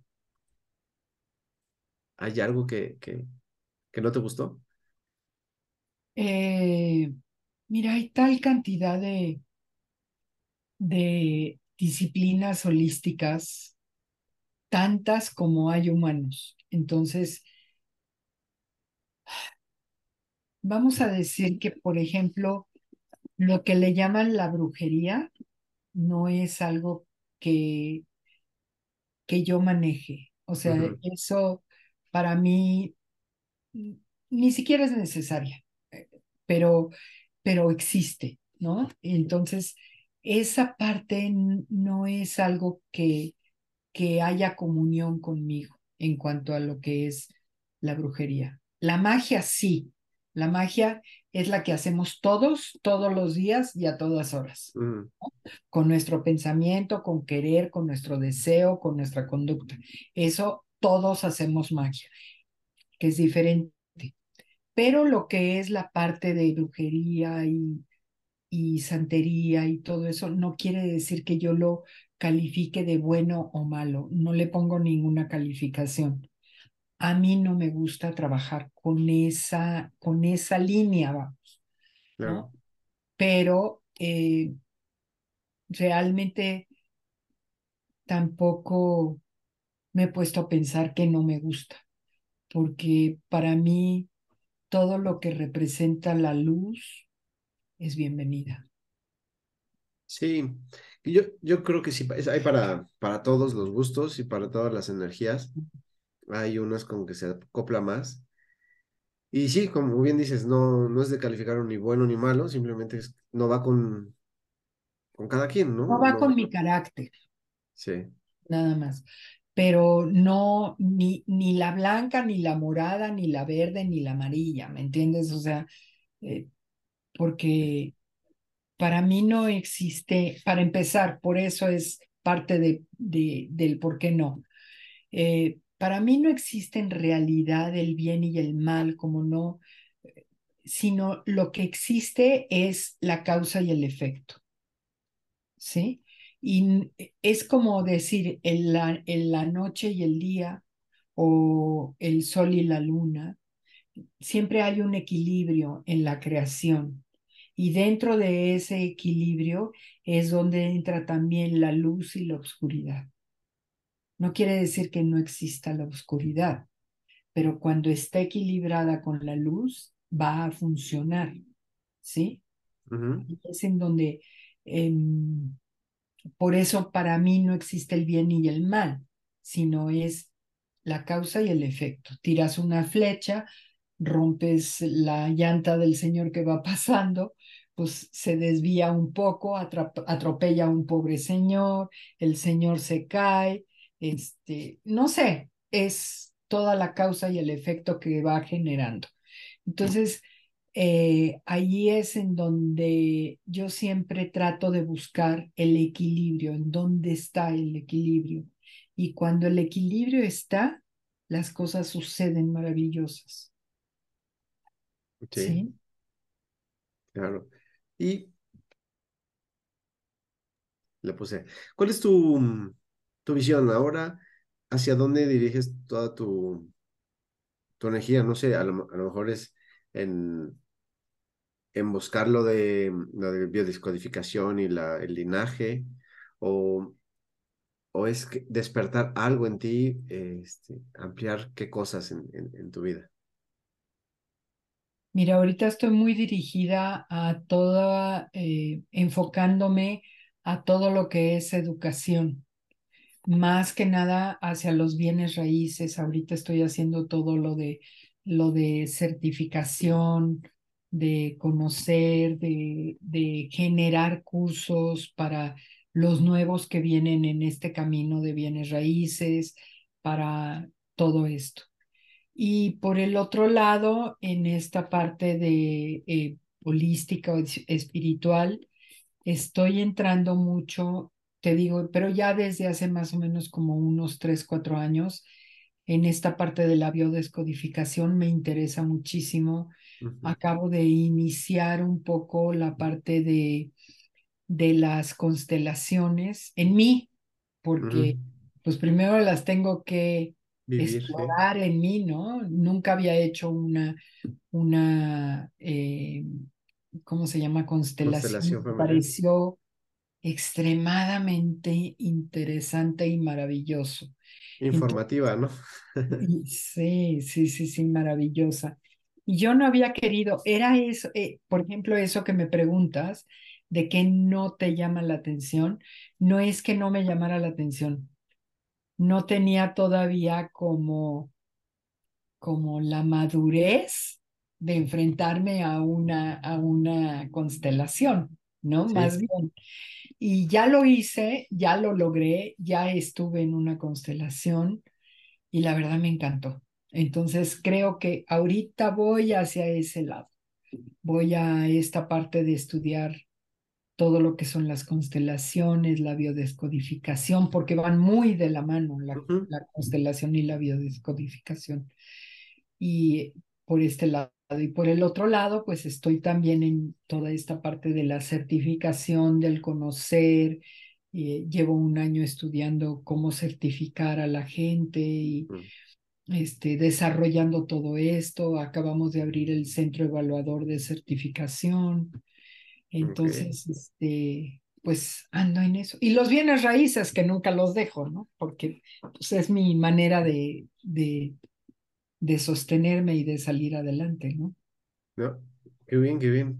¿hay algo que no te gustó? Eh, Mira, hay tal cantidad de disciplinas holísticas, tantas como hay humanos. Entonces, vamos a decir que, por ejemplo, lo que le llaman la brujería no es algo que, que yo maneje. O sea, Ujú. eso para mí ni siquiera es necesaria, eh, pero, pero existe, ¿no? Entonces, esa parte no es algo que haya comunión conmigo en cuanto a lo que es la brujería. La magia sí, la magia es la que hacemos todos los días y a todas horas, Mm, con nuestro pensamiento, con querer, con nuestro deseo, con nuestra conducta. Eso todos hacemos magia, que es diferente. Pero lo que es la parte de brujería y santería y todo eso, no quiere decir que yo lo califique de bueno o malo. No le pongo ninguna calificación. A mí no me gusta trabajar con esa línea, vamos, claro. ¿no? Pero realmente tampoco me he puesto a pensar que no me gusta, porque para mí todo lo que representa la luz es bienvenida. Sí, y yo creo que sí, hay para todos los gustos y para todas las energías. Hay unas con que se acopla más. Y sí, como bien dices, no es de calificar ni bueno ni malo, simplemente no va con cada quien, No ¿no? va con No, mi carácter, sí. nada más. Pero no, ni la blanca, ni la morada, ni la verde, ni la amarilla, ¿me entiendes? O sea, eh, porque para mí no existe, para empezar, por eso es parte del por qué no. Para mí no existe en realidad el bien y el mal, como no, sino lo que existe es la causa y el efecto. ¿Sí? Y es como decir en la noche y el día o el sol y la luna, siempre hay un equilibrio en la creación. Y dentro de ese equilibrio es donde entra también la luz y la oscuridad. No quiere decir que no exista la oscuridad, pero cuando está equilibrada con la luz, va a funcionar, ¿sí? Ujú. Y es en donde por eso para mí no existe el bien y el mal, sino es la causa y el efecto. Tiras una flecha, rompes la llanta del señor que va pasando, pues se desvía un poco, atropella a un pobre señor, el señor se cae, no sé, es toda la causa y el efecto que va generando. Entonces, allí es en donde yo siempre trato de buscar el equilibrio, en dónde está el equilibrio. Y cuando el equilibrio está, las cosas suceden maravillosas, Sí, ¿sí? claro. Y le puse, ¿cuál es tu visión ahora? ¿Hacia dónde diriges toda tu energía? No sé, a lo mejor es en buscar lo de biodescodificación y el linaje, o, o es despertar algo en ti, ampliar qué cosas en tu vida. Mira, ahorita estoy muy dirigida a toda, enfocándome a todo lo que es educación, más que nada hacia los bienes raíces. Ahorita estoy haciendo todo lo de certificación, de conocer, de generar cursos para los nuevos que vienen en este camino de bienes raíces, para todo esto. Y por el otro lado, en esta parte de holística o espiritual, estoy entrando mucho, te digo, pero ya desde hace más o menos como unos 3, 4 años, en esta parte de la biodescodificación me interesa muchísimo. Ujú, Acabo de iniciar un poco la parte de las constelaciones en mí, porque ujú. pues primero las tengo que Vivir, sí. explorar en mí, ¿no? Nunca había hecho una ¿cómo se llama? Constelación. Constelación Me familiar. pareció extremadamente interesante y maravilloso. Entonces, Informativa, ¿no? sí, sí, sí, sí, maravillosa. Y yo no había querido, era eso, por ejemplo, eso que me preguntas, de que no te llama la atención, no es que no me llamara la atención, no tenía todavía como la madurez de enfrentarme a una constelación, ¿no? Más Sí. bien. Y ya lo hice, ya lo logré, ya estuve en una constelación y la verdad me encantó. Entonces creo que ahorita voy hacia ese lado, voy a esta parte de estudiar todo lo que son las constelaciones, la biodescodificación, porque van muy de la mano Ujú, la constelación y la biodescodificación. Y por este lado. Y por el otro lado, pues estoy también en toda esta parte de la certificación, del conocer. Llevo un año estudiando cómo certificar a la gente y ujú. desarrollando todo esto. Acabamos de abrir el centro evaluador de certificación. Ok. Entonces, pues ando en eso. Y los bienes raíces, que nunca los dejo, ¿no? Porque pues, es mi manera de sostenerme y de salir adelante, ¿no? ¿No? Qué bien, qué bien.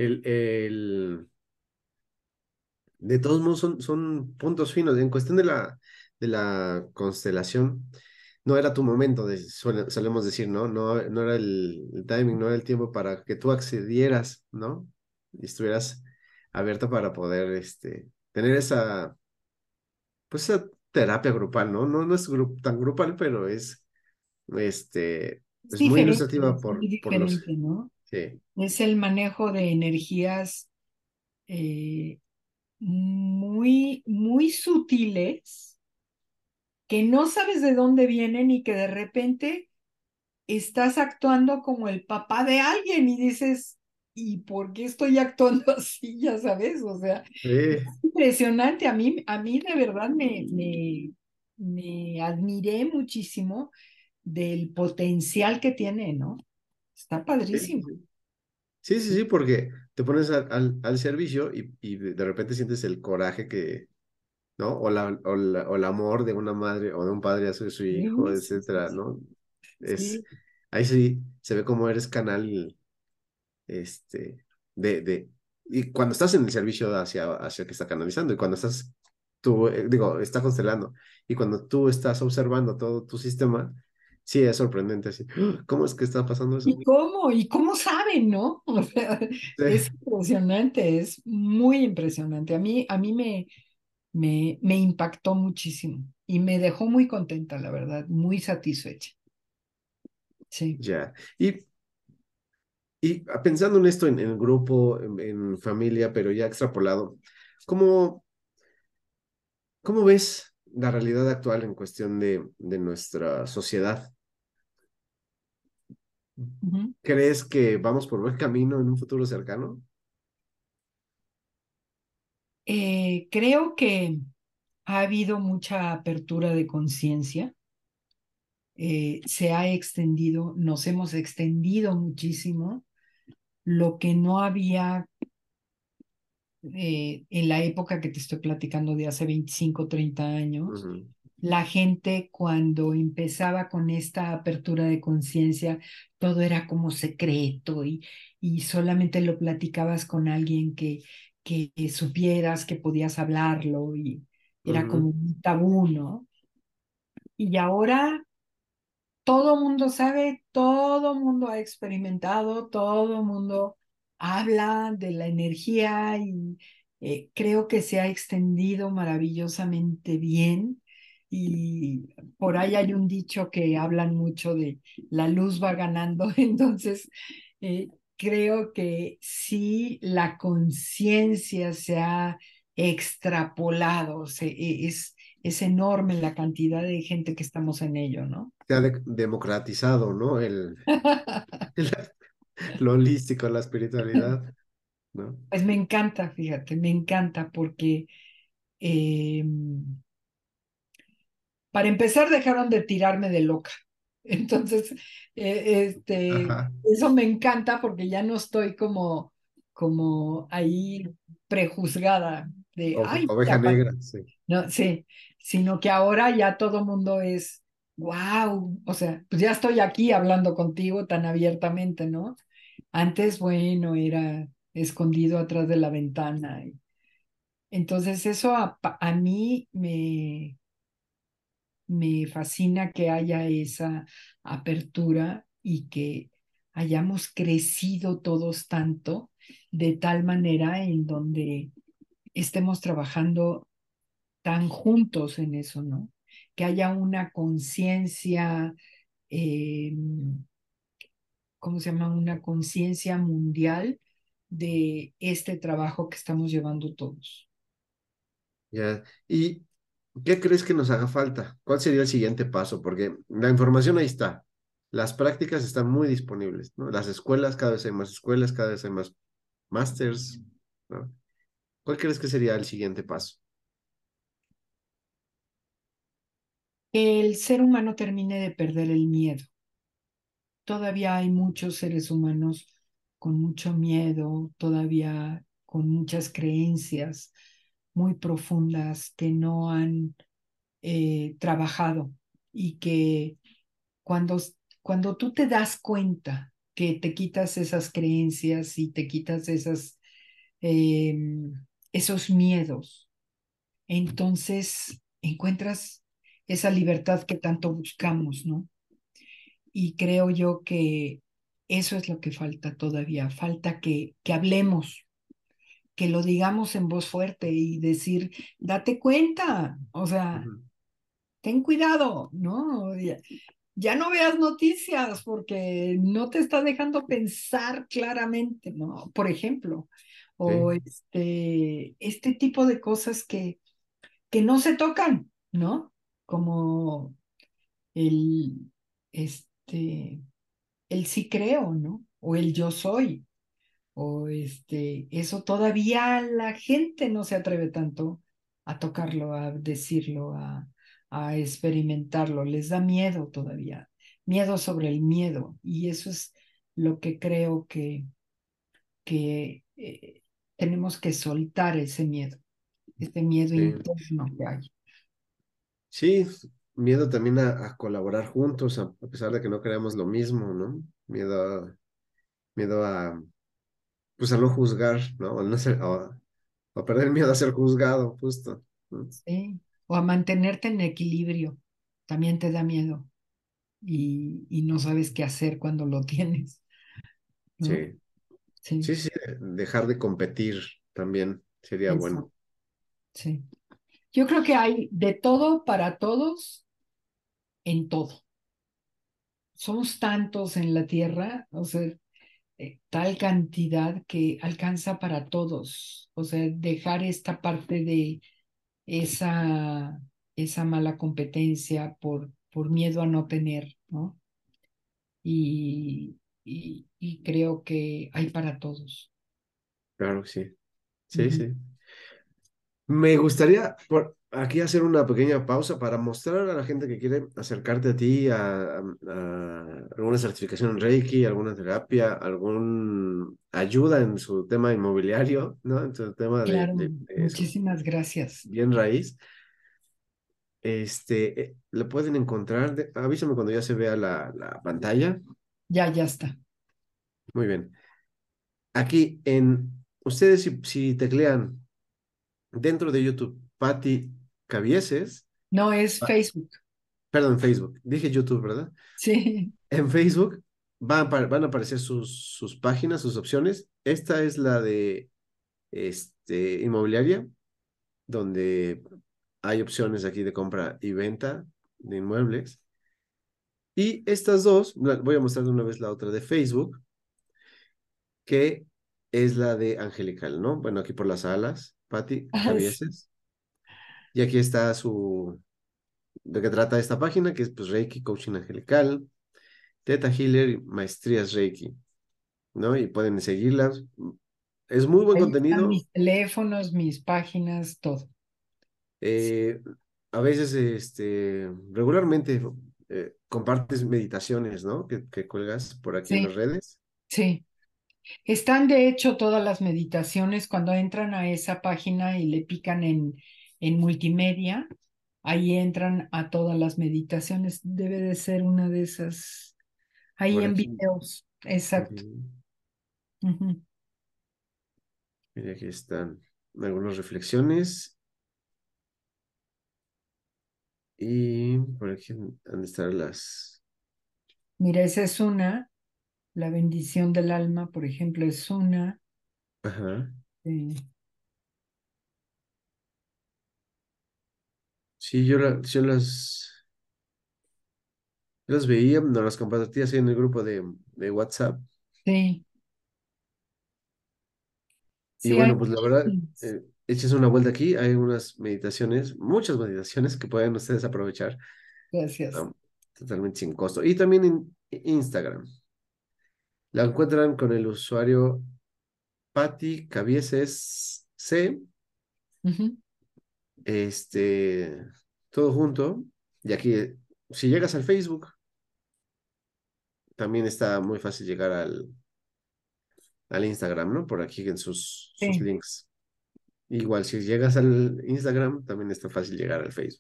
De todos modos son puntos finos. En cuestión de la constelación, no era tu momento, solemos decir, ¿no? No era el timing, no era el tiempo para que tú accedieras, ¿no? Y estuvieras abierta para poder tener pues esa terapia grupal, ¿no? No es tan grupal, pero este, Es pues muy diferente, ilustrativa es muy por los... diferente, ¿no? Sí, Es el manejo de energías eh, muy, muy sutiles que no sabes de dónde vienen y que de repente estás actuando como el papá de alguien y dices, ¿y por qué estoy actuando así? Ya sabes, o sea, sí, es impresionante. A mí de verdad me admiré muchísimo del potencial que tiene, ¿no? Está sí, padrísimo. sí. Sí, sí, Sí, sí, porque te pones al servicio y de repente sientes el coraje que, ¿no? O el amor de una madre o de un padre hacia su hijo, sí, sí, etcétera, sí, ¿no? Es, sí. ahí sí se ve cómo eres canal, este, y cuando estás en el servicio hacia que está canalizando, y cuando estás, tú, digo, está constelando, y cuando tú estás observando todo tu sistema, sí es sorprendente, así, ¡ah! ¿Cómo es que está pasando eso? ¿Y cómo? ¿Y cómo saben, no? O sea, Sí, es impresionante, es muy impresionante. A mí me impactó muchísimo y me dejó muy contenta, la verdad, muy satisfecha. Sí. ya. Y pensando en esto, en grupo, en familia, pero ya extrapolado, ¿cómo, cómo ves la realidad actual en cuestión de nuestra sociedad? Ujú. ¿Crees que vamos por buen camino en un futuro cercano? Creo que ha habido mucha apertura de conciencia, se ha extendido, nos hemos extendido muchísimo, lo que no había en la época que te estoy platicando de hace 25, 30 años. Ujú. la gente cuando empezaba con esta apertura de conciencia, todo era como secreto y solamente lo platicabas con alguien que supieras que podías hablarlo y era como Ujú. un tabú, ¿no? Y ahora todo mundo sabe, todo mundo ha experimentado, todo mundo habla de la energía y creo que se ha extendido maravillosamente bien. Y por ahí hay un dicho que hablan mucho de la luz va ganando, entonces eh, creo que sí la conciencia se ha extrapolado, es enorme la cantidad de gente que estamos en ello, ¿no? Se ha democratizado, ¿no? El- lo holístico, la espiritualidad, ¿no? Pues me encanta, fíjate, me encanta porque eh, para empezar dejaron de tirarme de loca. Entonces, Ajá. eso me encanta porque ya no estoy como ahí prejuzgada de, ay, Oveja mira, negra, sí. no, sí, sino que ahora ya todo mundo es, wow, o sea, pues ya estoy aquí hablando contigo tan abiertamente, ¿no? Antes, bueno, era escondido atrás de la ventana. Entonces, eso a mí me fascina que haya esa apertura y que hayamos crecido todos tanto de tal manera en donde estemos trabajando tan juntos en eso, ¿no? Que haya una conciencia, eh, ¿cómo se llama? Una conciencia mundial de este trabajo que estamos llevando todos. Ya. ¿Y qué crees que nos haga falta? ¿Cuál sería el siguiente paso? Porque la información ahí está. Las prácticas están muy disponibles, ¿no? Las escuelas, cada vez hay más escuelas, cada vez hay más másters, ¿no? ¿Cuál crees que sería el siguiente paso? Que el ser humano termine de perder el miedo. Todavía hay muchos seres humanos con mucho miedo, todavía con muchas creencias muy profundas que no han trabajado y que cuando, cuando tú te das cuenta que te quitas esas creencias y te quitas eh, esos miedos, entonces encuentras esa libertad que tanto buscamos, ¿no? Y creo yo que eso es lo que falta todavía. Falta que hablemos, que lo digamos en voz fuerte y decir, date cuenta, o sea, Ujú. ten cuidado, ¿no? Ya no veas noticias porque no te está dejando pensar claramente, ¿no? Por ejemplo, o Sí, este tipo de cosas que no se tocan, ¿no? Como el, este, el sí creo, ¿no? O el yo soy, o eso todavía la gente no se atreve tanto a tocarlo, a decirlo, a experimentarlo, les da miedo todavía, miedo sobre el miedo, y eso es lo que creo que tenemos que soltar ese miedo sí. interno que hay. Sí, miedo también a colaborar juntos, a pesar de que no creamos lo mismo, ¿no? Miedo a, pues a no juzgar, ¿no? A perder el miedo a ser juzgado, justo, ¿no? ¿Sí? O a mantenerte en equilibrio, también te da miedo y no sabes qué hacer cuando lo tienes, ¿no? Sí, Sí, sí, sí, dejar de competir también sería eso, bueno. sí. Yo creo que hay de todo para todos en todo. Somos tantos en la tierra, o sea, tal cantidad que alcanza para todos. O sea, dejar esta parte de esa, esa mala competencia por miedo a no tener, ¿no? Y creo que hay para todos. Claro que sí, sí, Ujú. sí. Me gustaría por aquí hacer una pequeña pausa para mostrar a la gente que quiere acercarte a ti a alguna certificación en Reiki, alguna terapia, alguna ayuda en su tema inmobiliario, ¿no? En su tema Claro, de eso, muchísimas gracias. bien raíz. lo pueden encontrar. Avísame cuando ya se vea la pantalla. Ya está. Muy bien. Aquí ustedes si teclean dentro de YouTube, Patti Cabieses, No, es ah, Facebook. perdón, Facebook, dije YouTube, ¿verdad? Sí, En Facebook van a aparecer sus páginas, sus opciones. Esta es la de inmobiliaria, donde hay opciones aquí de compra y venta de inmuebles. Y estas dos, voy a mostrar de una vez la otra de Facebook, que es la de Angelical, ¿no? Bueno, aquí por las alas, Patti sí. Cabieses. Y aquí está de qué trata esta página, que es pues Reiki, Coaching Angelical, Theta Healer y Maestrías Reiki, ¿no? Y pueden seguirlas. Es muy buen Ahí están contenido. mis teléfonos, mis páginas, todo. Eh, a veces, regularmente compartes meditaciones, ¿no? Que cuelgas por aquí en Sí, las redes. sí. Están de hecho todas las meditaciones cuando entran a esa página y le pican en multimedia, ahí entran a todas las meditaciones. Debe de ser una de esas, ahí Por en aquí. videos, exacto. Ujú. Ujú. Mira, aquí están algunas reflexiones. Y por aquí han de estar las. Mira, esa es una, la bendición del alma, por ejemplo, es una. Ajá. eh, Sí, yo las veía, no las compartía así en el grupo de WhatsApp. sí, Y sí, hay bueno, pues la verdad, muchísimas. eches una vuelta aquí. Hay unas meditaciones, muchas meditaciones que pueden ustedes aprovechar, Gracias. ¿no? Totalmente sin costo. Y también en Instagram. La encuentran con el usuario Patti Cabieses C, Ujú. este, todo junto. Y aquí, si llegas al Facebook, también está muy fácil llegar al Instagram, ¿no? Por aquí en sus Sí, links. Igual, si llegas al Instagram, también está fácil llegar al Facebook.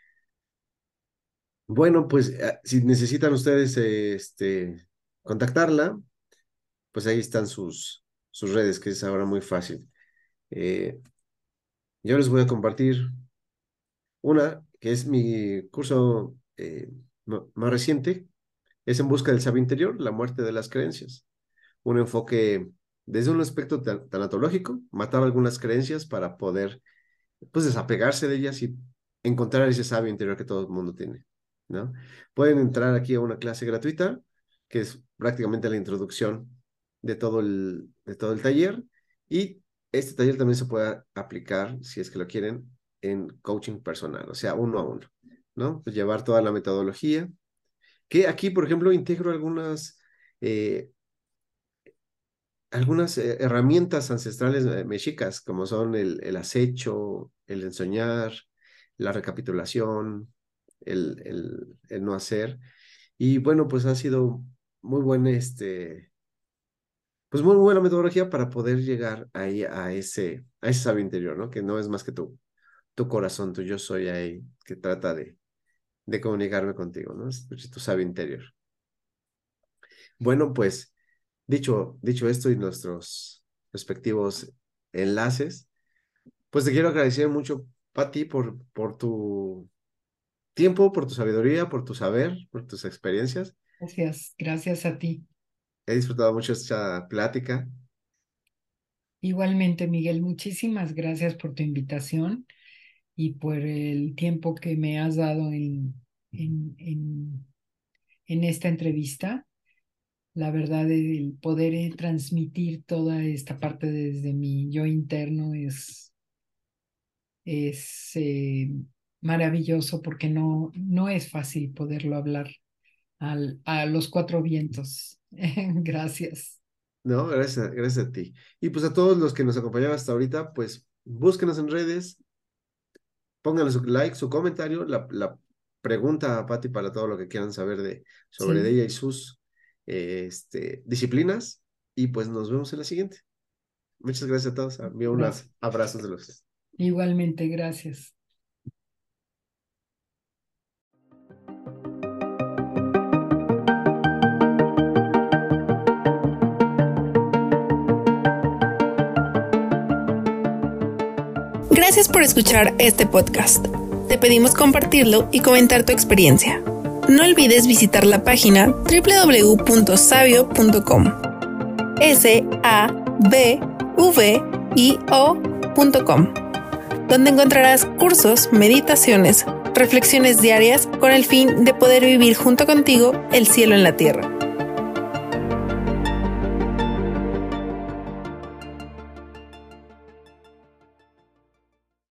Bueno, pues si necesitan ustedes contactarla, pues ahí están sus redes, que es ahora muy fácil. Eh, yo les voy a compartir una, que es mi curso más reciente, es En busca del sabio interior, la muerte de las creencias. Un enfoque desde un aspecto tanatológico, matar algunas creencias para poder pues desapegarse de ellas y encontrar ese sabio interior que todo el mundo tiene, ¿no? Pueden entrar aquí a una clase gratuita, que es prácticamente la introducción de todo el taller, y este taller también se puede aplicar, si es que lo quieren, en coaching personal, o sea, uno a uno, ¿no? Pues llevar toda la metodología, que aquí, por ejemplo, integro eh, algunas herramientas ancestrales mexicas, como son el acecho, el ensoñar, la recapitulación, el no hacer. Y bueno, pues ha sido muy buen, pues muy buena metodología para poder llegar ahí a ese sabio interior, ¿no? Que no es más que tu corazón, tu yo soy ahí, que trata de comunicarme contigo, ¿no? Es tu sabio interior. Bueno, pues dicho esto y nuestros respectivos enlaces, pues te quiero agradecer mucho, Pati, por tu tiempo, por tu sabiduría, por tu saber, por tus experiencias. gracias, gracias a ti. He disfrutado mucho esta plática. Igualmente, Miguel, muchísimas gracias por tu invitación y por el tiempo que me has dado en esta entrevista. La verdad, el poder transmitir toda esta parte desde mi yo interno es maravilloso porque no es fácil poderlo hablar a los cuatro vientos. Gracias. No, gracias a ti. Y pues a todos los que nos acompañaron hasta ahorita, pues búsquenos en redes, pónganle su like, su comentario, la pregunta a Pati para todo lo que quieran saber sobre Sí, ella y sus disciplinas. Y pues nos vemos en la siguiente. Muchas gracias a todos. Envío gracias. unos abrazos de los. Igualmente, gracias. Gracias por escuchar este podcast. Te pedimos compartirlo y comentar tu experiencia. No olvides visitar la página www.sabio.com SABVIO.com, donde encontrarás cursos, meditaciones, reflexiones diarias con el fin de poder vivir junto contigo el cielo en la tierra.